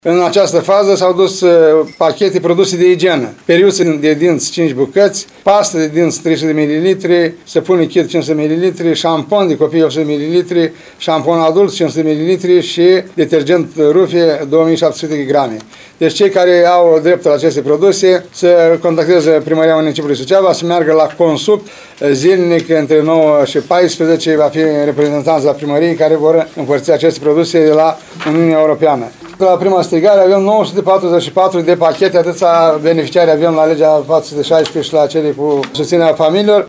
În această fază s-au dus pachete produse de igienă, periuțe de dinți 5 bucăți, pastă de dinți 300 ml, săpun lichid 500 ml, șampon de copii 100 ml, șampon adult 500 ml și detergent Rufe 2700 de grame. Deci cei care au dreptul la aceste produse să contacteze Primăria Municipiului Suceava, să meargă la Consub zilnic între 9 și 14, va fi reprezentanți la primărie care vor împărți aceste produse de la Uniunea Europeană. La prima strigare avem 944 de pachete, atâția beneficiari avem la legea 416 și la cele cu susținerea familiilor.